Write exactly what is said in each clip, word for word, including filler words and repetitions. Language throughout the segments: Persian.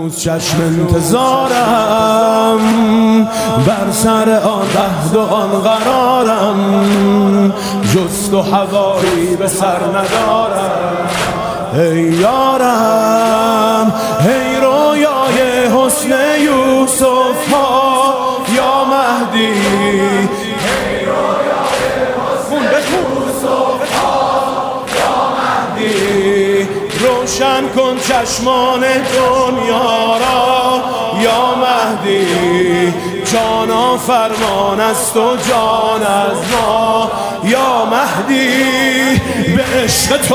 هنوز چشم انتظارم، بر سر آن عهد و آن قرارم، جست و هوایی به سر ندارم. ای یارم ای رویای حسن یوسف ها یا مهدی، ای رویای حسن یوسف ها یا مهدی، روشن کن چشمان دنیا را یا مهدی، جانا فرمان است و جان از ما یا مهدی، به عشق تو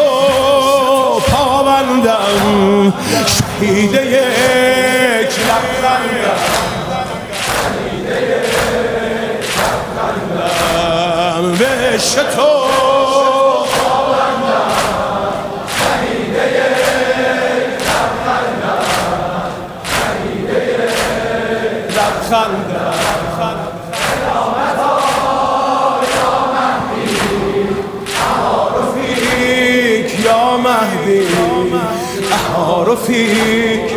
پابندم، شهید یک لبخندم، شهید یک لبخندم، به عشق تو پابندم، شهید یک لبخندم، شهید یک لبخندم. یا مهدی احار فیک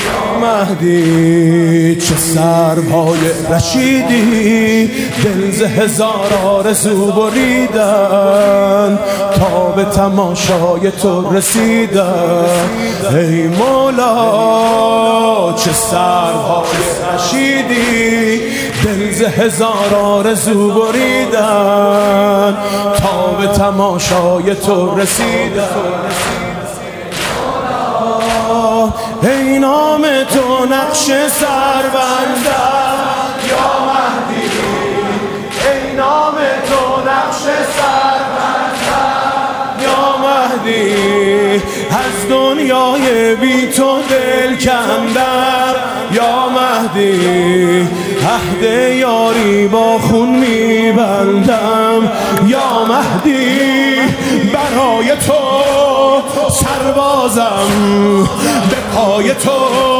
مهدی، چه سرهای رشیدی دل ز هزار آرزو بریدن تا به تماشای تو رسیدن. ای مولا چه سرهای رشیدی دل ز هزار آرزو بریدن تا به تماشای تو رسیدن. ای نام تو نقش سربندم یا مهدی، ای نام تو نقش سربندم یا مهدی، از دنیای بی تو دل کندم یا مهدی، عهد یاری با خون میبندم یا مهدی، برای تو سربازم، به پای تو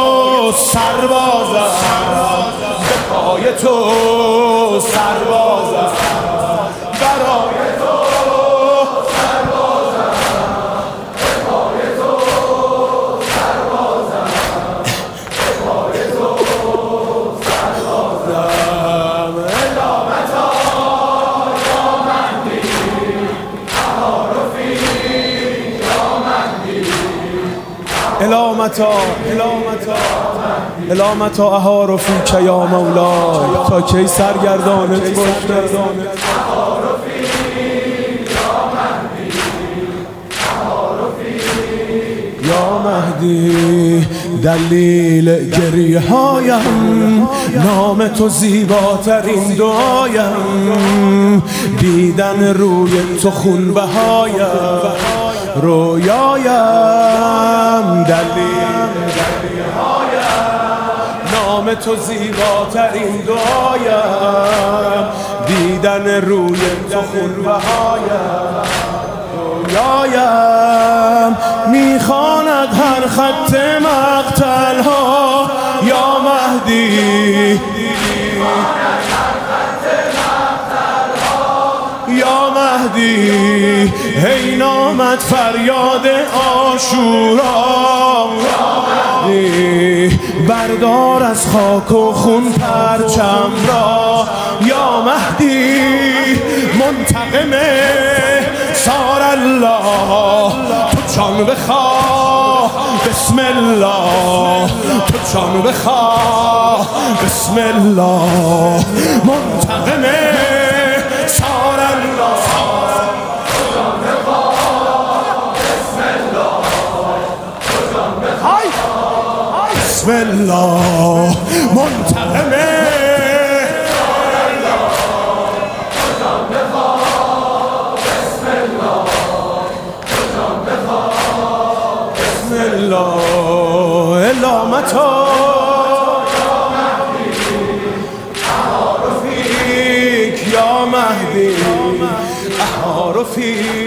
سربازم، به پای تو سربازم، برای تو سربازم، به پای تو سربازم، به پای تو سربازم. علامتا یا مهدی احار فیک یا مهدی، علامتا علامتا علامتا احار فیک یا مولای، تا کی سرگردانت باشه یا مهدی، دلیل گریه هایم نام تو زیباترین دعایم، دیدن روی تو خون بهایم رویایم، دلیل گریه هایم نام تو زیباترین دعایم، دیدن روی تو خون بهایم رویایم، میخواند هر خط مقتل ها یا مهدی، یا مهدی، ای نامت فریاد عاشورا یا مهدی، بردار از خاک و خون پرچم را یا مهدی، منتقم سار الله، تو جان بخواه بسم الله، تو جان بخواه بسم الله، منتقم سار الله، تو جان بخواه بسم الله، تو جان بخواه بسم الله، منتقم علامتا یا مهدی احار فیک یا مهدی احار فیک